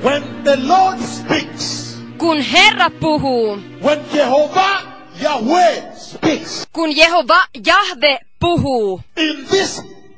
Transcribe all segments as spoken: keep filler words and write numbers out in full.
When the Lord speaks, kun Herra puhuu, when Jehovah Yahweh speaks, kun Jehova Jahve puhuu, in this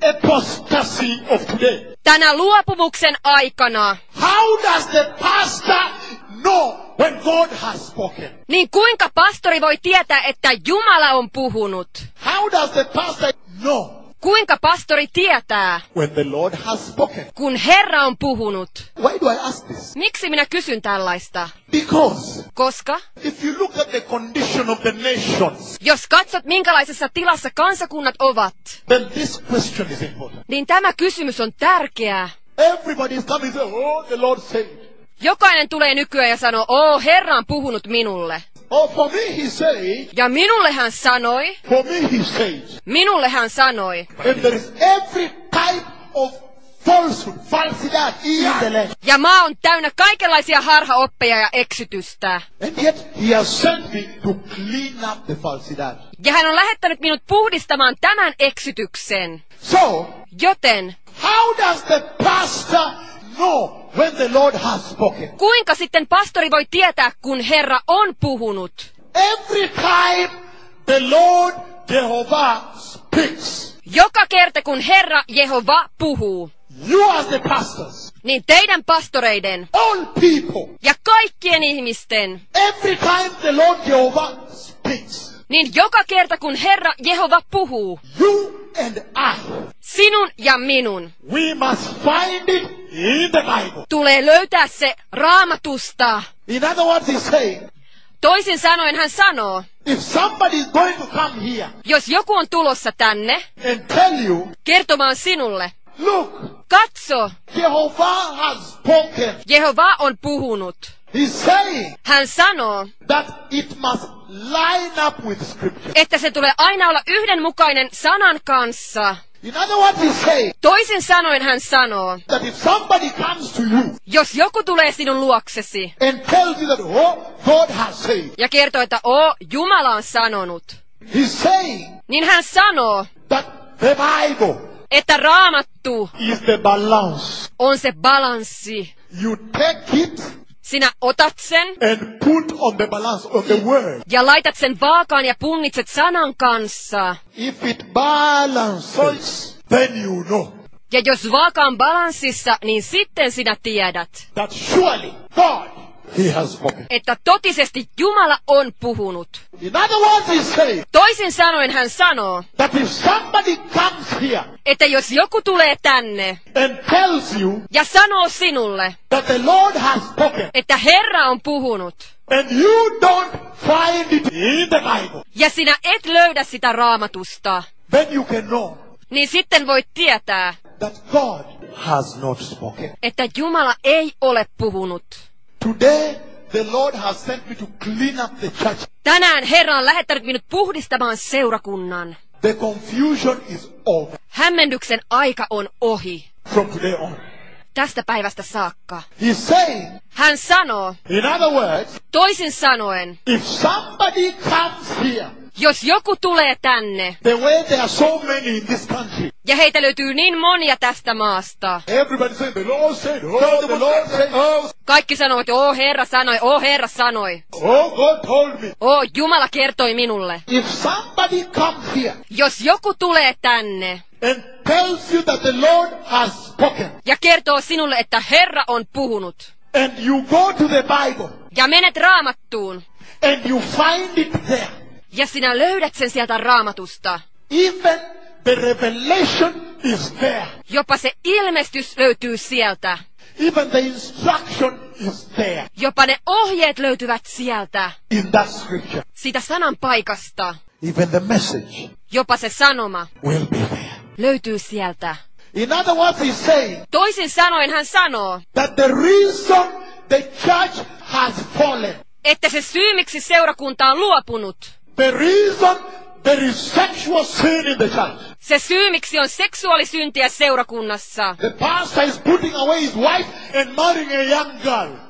apostasy of today, tänä luopumuksen aikana, how does the pastor know when God has spoken? niin kuinka pastori voi tietää, että Jumala on puhunut? How does the pastor know Kuinka pastori tietää, when the Lord has spoken? kun Herra on puhunut? Why do I ask this? Miksi minä kysyn tällaista? Because Koska, if you look at the condition of the nations, jos katsot minkälaisessa tilassa kansakunnat ovat, then this question is important. niin tämä kysymys on tärkeä. Everybody is coming and say, oh, the Lord said. Jokainen tulee nykyään ja sanoo, oo, Herra on puhunut minulle. Oh, for me he said, Ja minulle hän sanoi, for me he said. minulle hän sanoi. And there is every type of falsehood, falsidad in the land. Ja maa on täynnä kaikenlaisia harhaoppeja ja eksytystä. And yet he has sent me to clean up the falsidad. Ja hän on lähettänyt minut puhdistamaan tämän eksytyksen. So, Joten, how does the pastor know when the Lord has spoken? kuinka sitten pastori voi tietää, kun Herra on puhunut? Every time the Lord Jehovah speaks, Joka kerta, kun Herra Jehova puhuu, you as the pastors, niin teidän pastoreiden all people, ja kaikkien ihmisten, every time the Lord Jehovah speaks, niin joka kerta, kun Herra Jehova puhuu, you and I, sinun ja minun, we must find it in the Bible. tulee löytää se Raamatusta. In other words, he's saying, Toisin sanoen hän sanoo, if somebody is going to come here jos joku on tulossa tänne and tell you, kertomaan sinulle, look, katso, Jehovah has spoken, Jehova on puhunut. he's saying Hän sanoo, that it must line up with Scripture. että se tulee aina olla yhdenmukainen sanan kanssa. In other words, he's saying Toisin sanoen hän sanoo, that if somebody comes to you jos joku tulee sinun luoksesi and tells you that, oh, God has said, ja kertoo, että oo, Jumala on sanonut, he's saying niin hän sanoo, that the Bible että Raamattu is the balance. on se balanssi. You take it Sinä otat sen and put on the balance of the word. ja laitat sen vaakaan ja punnitset sanan kanssa. If it balances, then you know Ja jos vaaka on balanssissa, niin sitten sinä tiedät, that surely God, he has spoken. että totisesti Jumala on puhunut. In other words, he's saying Toisin sanoen hän sanoo, that if somebody comes here että jos joku tulee tänne and tells you ja sanoo sinulle, that the Lord has spoken, että Herra on puhunut, and you don't find it in the Bible, ja sinä et löydä sitä Raamatusta, then you can know niin sitten voit tietää, that God has not spoken. että Jumala ei ole puhunut. Today, the Lord has sent me to clean up the church. Tänään Herra on lähettänyt minut puhdistamaan seurakunnan. The confusion is over Hämmennyksen aika on ohi. from today on. Tästä päivästä saakka. He's saying, Hän sanoo, in other words, toisin sanoen, if somebody comes here, jos joku tulee tänne, the way there are so many in this country, ja heitä löytyy niin monia tästä maasta, everybody says, the Lord said, oh, the Lord said, oh, kaikki sanovat, että oo Herra sanoi, oo Herra sanoi, oh, God told me. oo Jumala kertoi minulle. If somebody comes here Jos joku tulee tänne and tells you that the Lord has spoken, ja kertoo sinulle, että Herra on puhunut, and you go to the Bible ja menet Raamattuun, and you find it there, ja sinä löydät sen sieltä Raamatusta, even the revelation is there, jopa se ilmestys löytyy sieltä, even the instruction is there jopa ne ohjeet löytyvät sieltä, in that scripture, siitä sanan paikasta, even the message jopa se sanoma will be there. löytyy sieltä. In other words, he's saying Toisin sanoen hän sanoo, that the reason the church has fallen, että se syy miksi seurakunta on luopunut, the reason there is sexual sin in the church, se syy miksi on seksuaalisyntiä seurakunnassa, the pastor is putting away his wife and marrying a young girl.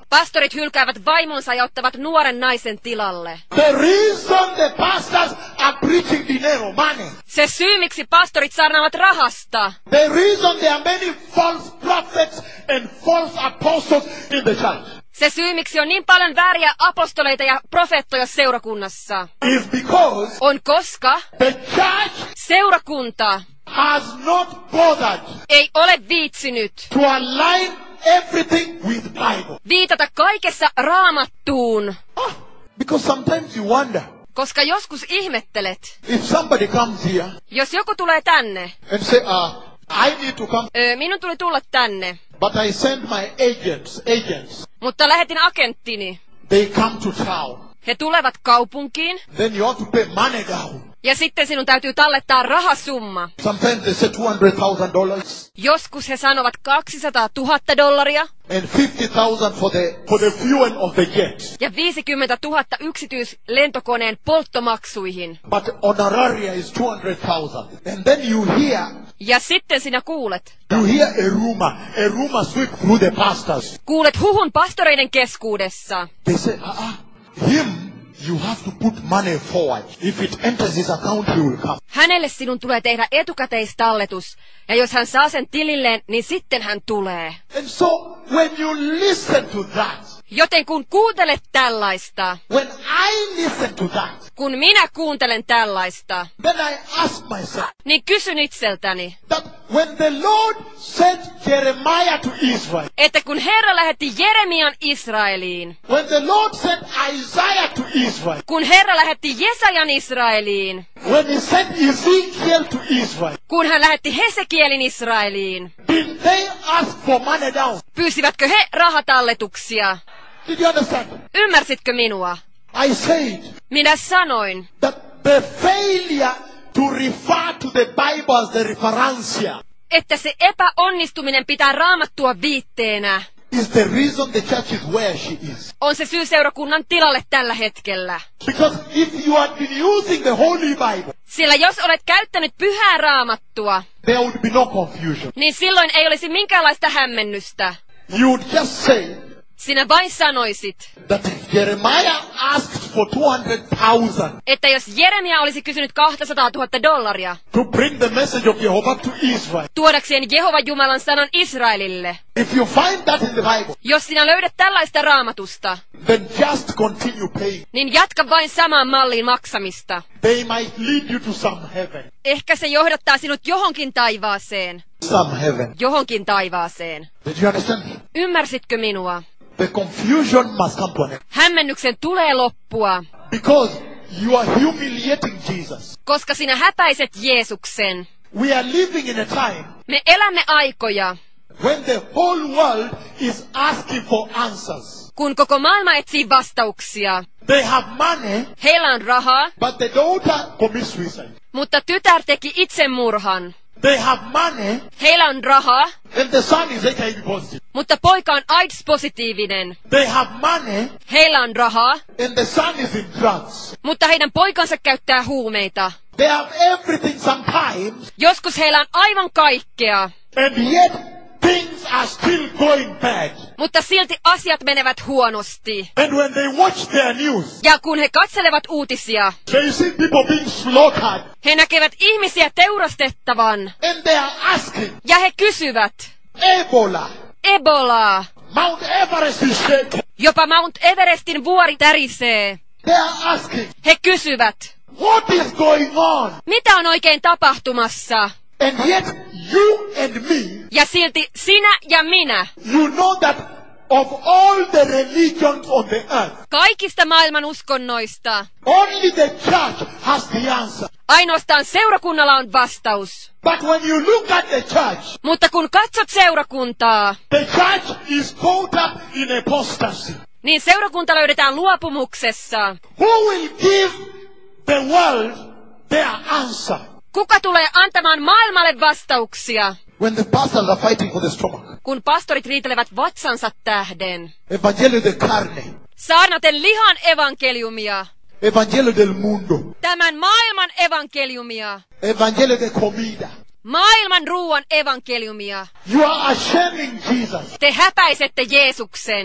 Pastorit hylkäävät vaimonsa ja ottavat nuoren naisen tilalle. The reason the pastors are preaching dinero, money. Se syy, miksi pastorit saarnaavat rahasta. The reason there are many false prophets and false apostles in the church. Se syy, miksi on niin paljon vääriä apostoleita ja profeettoja seurakunnassa, Is because on koska the church seurakunta has not bothered ei ole viitsinyt to align everything with Bible. viitata kaikessa raamattuun, Ah, because sometimes you wonder koska joskus ihmettelet, if somebody comes here jos joku tulee tänne, and say, uh, I need to come, öö, minun tuli tulla tänne, but I send my agents, agents. mutta lähetin agenttini. They come to town. He tulevat kaupunkiin, Then you have to pay money down. ja sitten sinun täytyy tallettaa rahasumma. Sometimes they say two hundred thousand dollars Joskus he sanovat kaksisataatuhatta dollaria and fifty thousand for the for the fuel of the jet. ja viisikymmentätuhatta yksityislentokoneen polttomaksuihin. But honoraria is two hundred thousand. And then you hear Ja sitten sinä kuulet, you hear a rumor, a rumor sweep through the pastors. kuulet huhun pastoreiden keskuudessa. They say, ah, uh-uh, him you have to put money forward. If it enters his account, he will come. Hänelle sinun tulee tehdä etukäteistalletus, ja jos hän saa sen tililleen, niin sitten hän tulee. And so when you listen to that, Joten kun kuuntelet tällaista, when I listen to that, kun minä kuuntelen tällaista, then I ask myself niin kysyn itseltäni, that when the Lord sent Jeremiah to Israel, että kun Herra lähetti Jeremian Israeliin, when the Lord sent Isaiah to Israel, kun Herra lähetti Jesajan Israeliin, when he sent Ezekiel to Israel, kun hän lähetti Hesekielin Israeliin, did they ask for money down? pyysivätkö he rahatalletuksia? Did you understand? Ymmärsitkö minua? I said Minä sanoin, that the failure to refer to the Bible as the referencia että se epäonnistuminen pitää raamattua viitteenä is the reason the church is where she is. on se syy seurakunnan tilalle tällä hetkellä. Because if you had been using the Holy Bible, Sillä jos olet käyttänyt pyhää raamattua, there would be no confusion. niin silloin ei olisi minkäänlaista hämmennystä. You would just say Sinä vain sanoisit, that Jeremiah asked for two hundred thousand että jos Jeremia olisi kysynyt kaksisataatuhatta dollaria to bring the message of Jehovah to Israel. tuodakseen Jehovan Jumalan sanan Israelille, If you find that in the Bible, jos sinä löydät tällaista raamatusta, then just continue paying. niin jatka vain samaan malliin maksamista. They might lead you to some heaven. Ehkä se johdattaa sinut johonkin taivaaseen. Some heaven. Johonkin taivaaseen. Did you understand? Ymmärsitkö minua? The confusion must come to an end. Hämmennyksen tulee loppua, Because you are humiliating Jesus. koska sinä häpäiset Jeesuksen. We are living in a time Me elämme aikoja, when the whole world is asking for answers. kun koko maailma etsii vastauksia. They have money, Heillä on rahaa, but the daughter commits suicide. mutta tytär teki itsemurhan. They have money, Heillä on rahaa, and the son is H I V positive. mutta poika on AIDS-positiivinen. They have money, Heillä on rahaa, and the son is in drugs. mutta heidän poikansa käyttää huumeita. They have everything sometimes, Joskus heillä on aivan kaikkea, and yet things are still going bad. mutta silti asiat menevät huonosti. And when they watch their news, Ja kun he katselevat uutisia, they see people being slaughtered, he näkevät ihmisiä teurastettavan. and they are asking, Ja he kysyvät, Ebola, Ebolaa, Mount Everest is shaken. jopa Mount Everestin vuori tärisee. They are asking, He kysyvät, what is going on? mitä on oikein tapahtumassa? And yet you and me, Ja silti sinä ja minä, you know that of all the religions on the earth, kaikista maailman uskonnoista, only the church has the answer. ainoastaan seurakunnalla on vastaus. But when you look at the church, Mutta kun katsot seurakuntaa, the church is caught up in apostasy. niin seurakunta löydetään luopumuksessa. Who will give the world their answer? Kuka tulee antamaan maailmalle vastauksia, When the pastors are fighting for the stomach, kun pastorit riitelevät vatsansa tähden? Evangelio de carne, Saarnaten lihan evankeliumia, Evangelio del mundo, tämän maailman evankeliumia, Evangelio de comida. maailman ruuan evankeliumia. You are ashaming Jesus Te häpäisette Jeesuksen,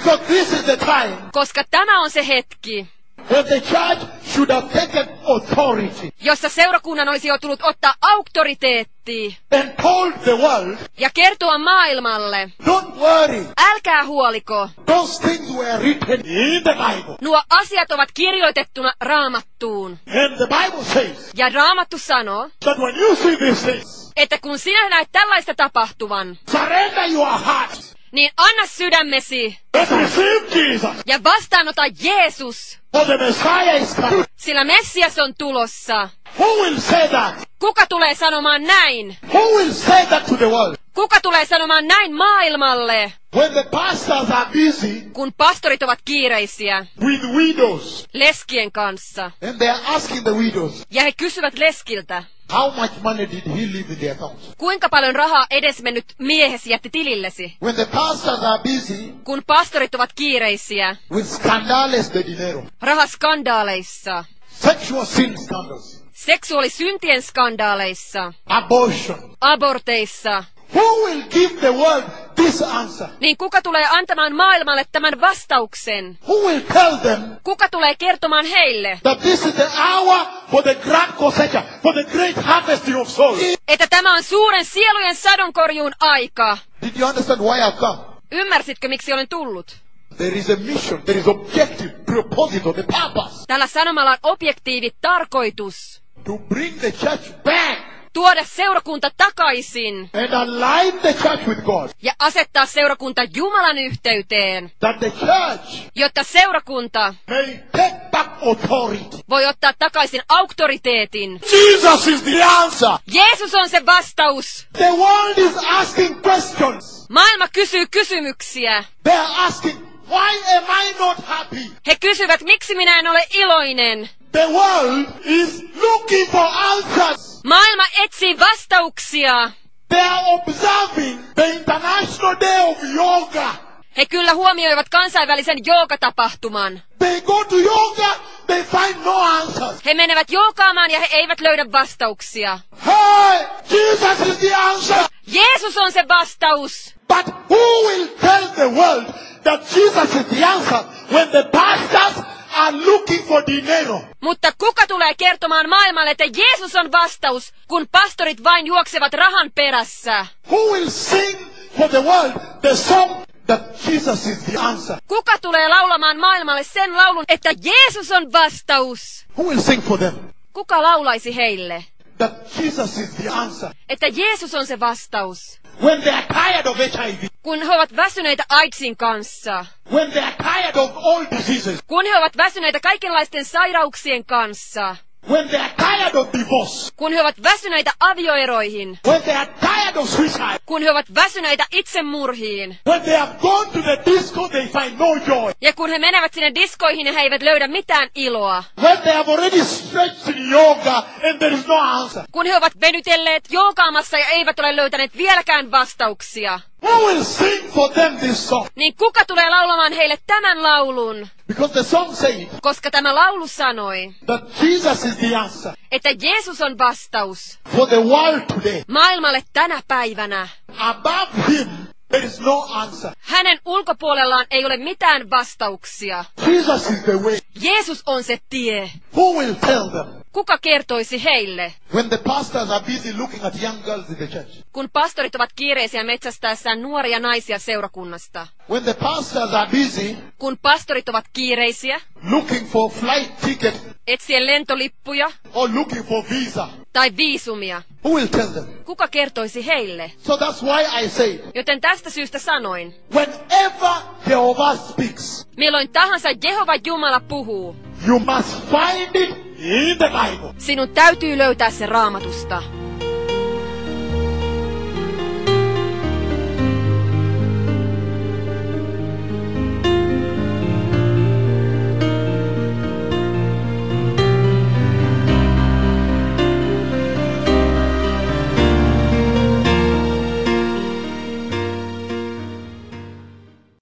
Because this is the time Koska tämä on se hetki, when the church should have taken authority jossa seurakunnan olisi jo tullut ottaa auktoriteetti and told the world, ja kertoa maailmalle, don't worry, älkää huoliko, those things were written in the Bible. nuo asiat ovat kirjoitettuna Raamattuun. And the Bible says Ja Raamattu sanoo, that when you see these things, että kun sinä näet tällaista tapahtuvan, surrender your heart niin anna sydämesi and receive Jesus. ja vastaanota Jeesus, For the Messiah is coming. sillä Messias on tulossa. Who will say that? Kuka tulee sanomaan näin? Who will say that to the world? Kuka tulee sanomaan näin maailmalle, When the pastors are busy kun pastorit ovat kiireisiä with widows leskien kanssa? and they are asking the widows, Ja he kysyvät leskiltä, how much money did he leave in their accounts? kuinka paljon rahaa edesmennyt miehesi jätti tilillesi? When the pastors are busy Kun pastorit ovat kiireisiä with scandales de dinero, rahaskandaaleissa, sexual sin scandals, seksuaalisyntien skandaaleissa, abortion, aborteissa, who will give the world this answer? niin kuka tulee antamaan maailmalle tämän vastauksen? Who will tell them Kuka tulee kertomaan heille, that this is the hour for the grand cosecha, for the great harvesting of souls? että tämä on suuren sielujen sadonkorjuun aika? Did you understand why I've come? Ymmärsitkö, miksi olen tullut? There is a mission, there is objective, proposito, the purpose Tällä sanomalla on objektiivi tarkoitus to bring the church back tuoda seurakunta takaisin and align the church with God. ja asettaa seurakunta Jumalan yhteyteen, That the church jotta seurakunta may take back authority. voi ottaa takaisin auktoriteetin. Jesus is the answer. Jeesus on se vastaus. The world is asking questions. Maailma kysyy kysymyksiä. They are asking, why am I not happy? He kysyvät, miksi minä en ole iloinen. The world is looking for answers. Maailma etsii vastauksia. They are observing the International Day of Yoga. He kyllä huomioivat kansainvälisen joogatapahtuman. They go to yoga, they find no answers. He menevät joogaamaan ja he eivät löydä vastauksia. Hey, Jesus is the answer. Jeesus on se vastaus. But who will tell the world that Jesus is the answer when the pastors are looking for dinero? Mutta kuka tulee kertomaan maailmalle, että Jeesus on vastaus, kun pastorit vain juoksevat rahan perässä? Who will sing for the world the song that Jesus is the answer? Kuka tulee laulamaan maailmalle sen laulun, että Jeesus on vastaus? Who will sing for them Kuka laulaisi heille, that Jesus is the answer? että Jeesus on se vastaus? When they are tired of H I V, Kun he ovat väsyneitä AIDSin kanssa, when they are tired of all diseases, kun he ovat väsyneitä kaikenlaisten sairauksien kanssa, when they are tired of divorce, kun he ovat väsyneitä avioeroihin, when they are tired of suicide, kun he ovat väsyneitä itsemurhiin, when they have gone to the disco, they find no joy. ja kun he menevät sinne diskoihin ja he eivät löydä mitään iloa, When they have already stretched in yoga and there is no answer. kun he ovat venytelleet joogaamassa ja eivät ole löytäneet vieläkään vastauksia, Who will sing for them this song? niin kuka tulee laulamaan heille tämän laulun? Because the song said Koska tämä laulu sanoi, that Jesus is the answer että Jeesus on vastaus for the world today. maailmalle tänä päivänä. Above him, there is no answer. Hänen ulkopuolellaan ei ole mitään vastauksia. Jesus is the way. Jeesus on se tie. Who will tell them? Kuka kertoisi heille, When the pastors are busy looking at young girls in the church. kun pastorit ovat kiireisiä metsästäessään nuoria naisia seurakunnasta? When the pastors are busy Kun pastorit ovat kiireisiä, looking for flight ticket etsien lentolippuja or looking for visa. tai viisumia, Who will tell them? kuka kertoisi heille? So that's why I say, Joten tästä syystä sanoin, whenever Jehovah speaks, milloin tahansa Jehova Jumala puhuu, you must find it in the Bible. sinun täytyy löytää se Raamatusta.